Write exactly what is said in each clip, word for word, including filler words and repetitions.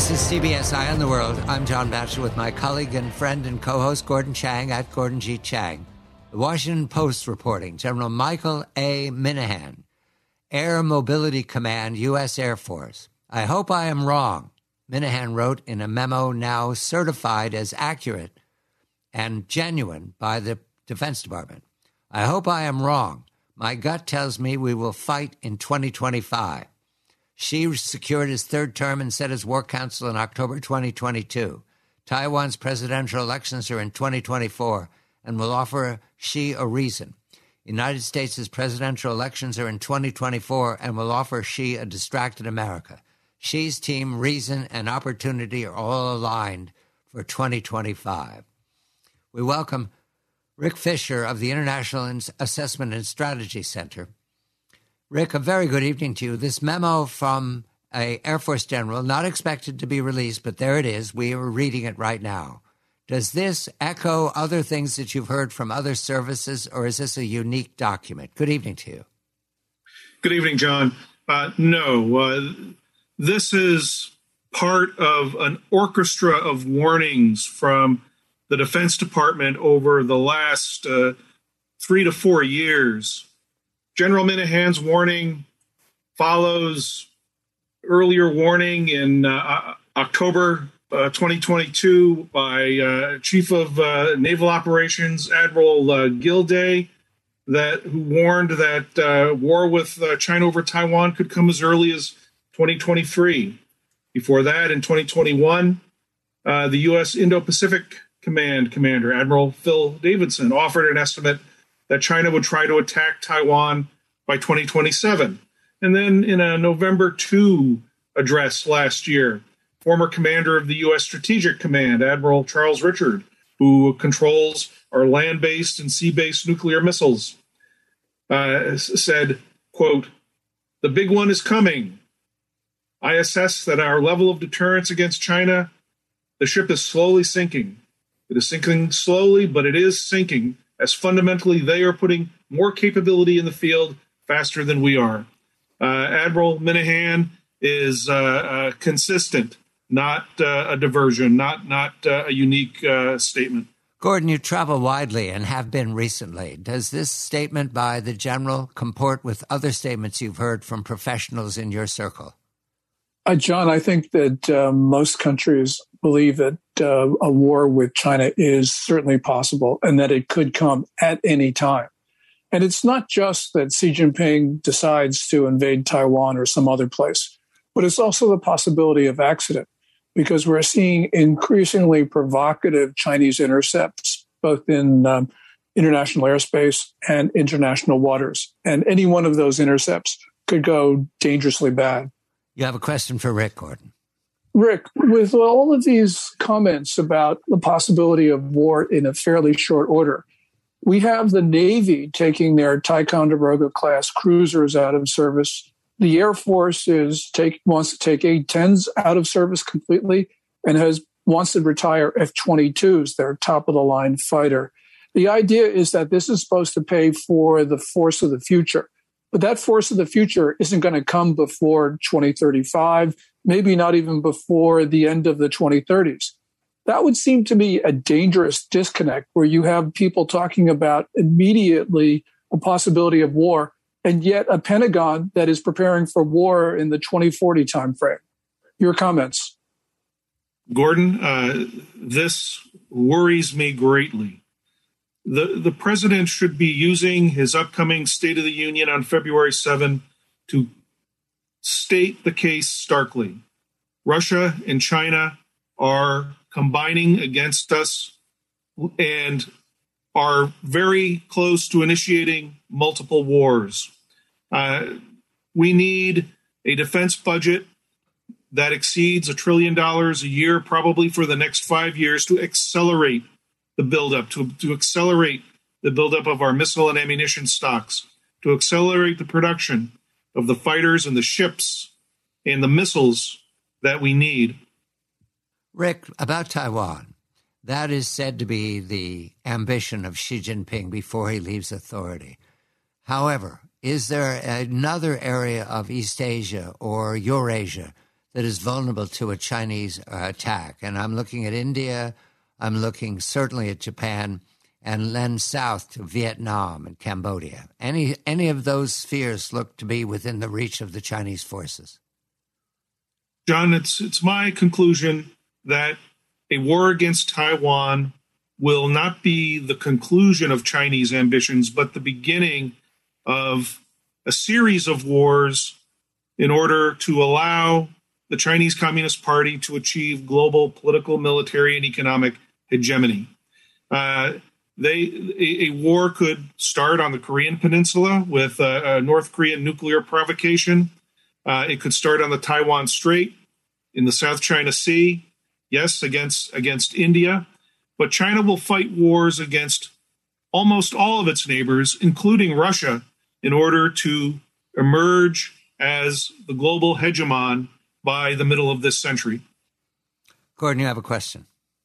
This is C B S Eye on the World. I'm John Batchelor with my colleague and friend and co-host Gordon Chang at Gordon G. Chang. The Washington Post reporting, General Michael A. Minihan, Air Mobility Command, U S Air Force. I hope I am wrong, Minihan wrote in a memo now certified as accurate and genuine by the Defense Department. I hope I am wrong. My gut tells me we will fight in twenty twenty-five. Xi secured his third term and set his war council in October twenty twenty-two. Taiwan's presidential elections are in twenty twenty-four and will offer Xi a reason. United States' presidential elections are in twenty twenty-four and will offer Xi a distracted America. Xi's team, reason, and opportunity are all aligned for twenty twenty-five. We welcome Rick Fisher of the International Assessment and Strategy Center. Rick, a very good evening to you. This memo from an Air Force general, not expected to be released, but there it is. We are reading it right now. Does this echo other things that you've heard from other services, or is this a unique document? Good evening to you. Good evening, John. Uh, no, uh, this is part of an orchestra of warnings from the Defense Department over the last uh, three to four years. General Minihan's warning follows earlier warning in uh, October uh, twenty twenty-two by uh, Chief of uh, Naval Operations Admiral uh, Gilday, that who warned that uh, war with uh, China over Taiwan could come as early as twenty twenty-three. Before that, in twenty twenty-one, uh, the U S Indo-Pacific Command Commander Admiral Phil Davidson offered an estimate that China would try to attack Taiwan by twenty twenty-seven. And then in a November second address last year, former commander of the U S Strategic Command, Admiral Charles Richard, who controls our land-based and sea-based nuclear missiles, uh, said, quote, "The big one is coming. I assess that our level of deterrence against China, the ship is slowly sinking. It is sinking slowly, but it is sinking, as fundamentally they are putting more capability in the field faster than we are." Uh, Admiral Minihan is uh, uh, consistent, not uh, a diversion, not not uh, a unique uh, statement. Gordon, you travel widely and have been recently. Does this statement by the general comport with other statements you've heard from professionals in your circle? Uh, John, I think that uh, most countries believe that uh, a war with China is certainly possible and that it could come at any time. And it's not just that Xi Jinping decides to invade Taiwan or some other place, but it's also the possibility of accident, because we're seeing increasingly provocative Chinese intercepts, both in um, international airspace and international waters. And any one of those intercepts could go dangerously bad. You have a question for Rick, Gordon. Rick, with all of these comments about the possibility of war in a fairly short order, we have the Navy taking their Ticonderoga-class cruisers out of service. The Air Force is take, wants to take A tens out of service completely and has wants to retire F twenty-twos, their top-of-the-line fighter. The idea is that this is supposed to pay for the force of the future. But that force of the future isn't going to come before twenty thirty-five, maybe not even before the end of the twenty thirties. That would seem to me a dangerous disconnect where you have people talking about immediately a possibility of war, and yet a Pentagon that is preparing for war in the twenty forty timeframe. Your comments? Gordon, uh, this worries me greatly. The, the president should be using his upcoming State of the Union on February seventh to state the case starkly. Russia and China are combining against us and are very close to initiating multiple wars. Uh, we need a defense budget that exceeds a trillion dollars a year, probably for the next five years, to accelerate the buildup, to, to accelerate the buildup of our missile and ammunition stocks, to accelerate the production of the fighters and the ships and the missiles that we need. Rick, about Taiwan, that is said to be the ambition of Xi Jinping before he leaves authority. However, is there another area of East Asia or Eurasia that is vulnerable to a Chinese uh, attack? And I'm looking at India, I'm looking certainly at Japan, and then south to Vietnam and Cambodia. Any any of those spheres look to be within the reach of the Chinese forces? John, it's it's my conclusion that a war against Taiwan will not be the conclusion of Chinese ambitions, but the beginning of a series of wars in order to allow the Chinese Communist Party to achieve global political, military, and economic hegemony. Uh, They, a, a war could start on the Korean Peninsula with a, a North Korean nuclear provocation. Uh, it could start on the Taiwan Strait, in the South China Sea, yes, against against India. But China will fight wars against almost all of its neighbors, including Russia, in order to emerge as the global hegemon by the middle of this century. Gordon, you have a question.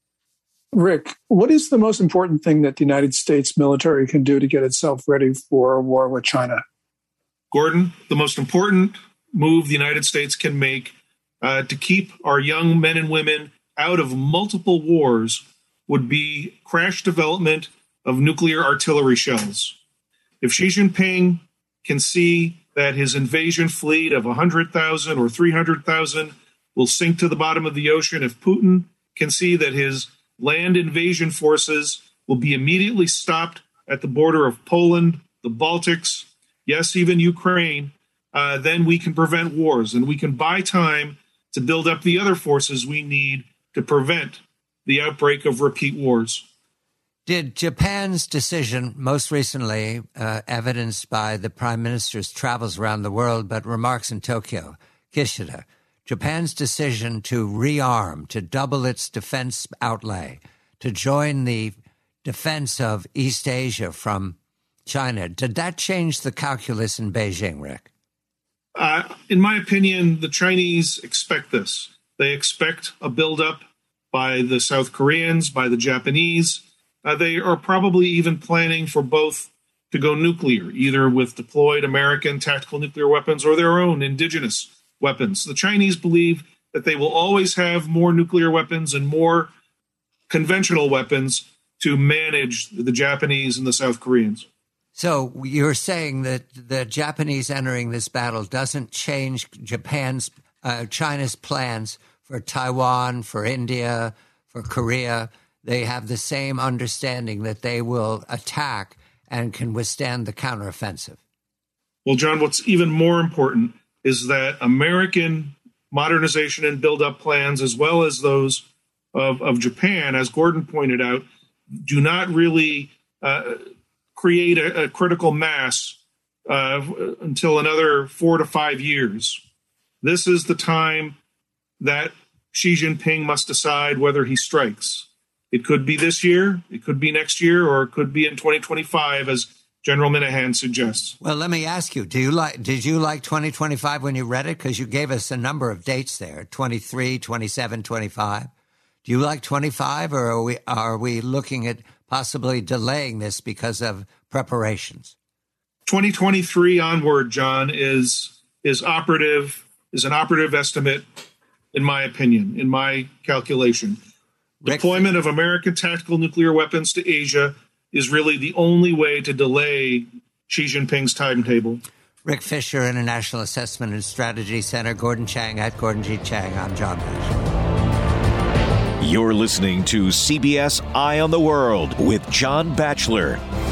Rick, what is the most important thing that the United States military can do to get itself ready for a war with China? Gordon, the most important move the United States can make uh, to keep our young men and women out of multiple wars would be crash development of nuclear artillery shells. If Xi Jinping can see that his invasion fleet of one hundred thousand or three hundred thousand will sink to the bottom of the ocean, if Putin can see that his land invasion forces will be immediately stopped at the border of Poland, the Baltics, yes, even Ukraine, uh, then we can prevent wars, and we can buy time to build up the other forces we need to prevent the outbreak of repeat wars. Did Japan's decision, most recently uh, evidenced by the Prime Minister's travels around the world, but remarks in Tokyo, Kishida, Japan's decision to rearm, to double its defense outlay, to join the defense of East Asia from China, did that change the calculus in Beijing, Rick? Uh, in my opinion, the Chinese expect this. They expect a buildup by the South Koreans, by the Japanese. Uh, they are probably even planning for both to go nuclear, either with deployed American tactical nuclear weapons or their own indigenous weapons. The Chinese believe that they will always have more nuclear weapons and more conventional weapons to manage the Japanese and the South Koreans. So you're saying that the Japanese entering this battle doesn't change Japan's, uh, China's plans for Taiwan, for India, for Korea. They have the same understanding that they will attack and can withstand the counteroffensive. Well, John, what's even more important is that American modernization and build-up plans, as well as those of, of Japan, as Gordon pointed out, do not really uh, create a, a critical mass uh, until another four to five years. This is the time that Xi Jinping must decide whether he strikes. It could be this year, it could be next year, or it could be in twenty twenty-five, as General Minahan suggests. Well, let me ask you, do you like, did you like twenty twenty-five when you read it? Because you gave us a number of dates there, twenty-three, twenty-seven, twenty-five. Do you like twenty-five, or are we, are we looking at possibly delaying this because of preparations? twenty twenty-three onward, John, is is operative, is an operative estimate, in my opinion, in my calculation. Rick, Deployment of American tactical nuclear weapons to Asia is really the only way to delay Xi Jinping's timetable. Rick Fisher, International Assessment and Strategy Center, Gordon Chang at Gordon G. Chang. I'm John Batchelor. You're listening to C B S Eye on the World with John Batchelor.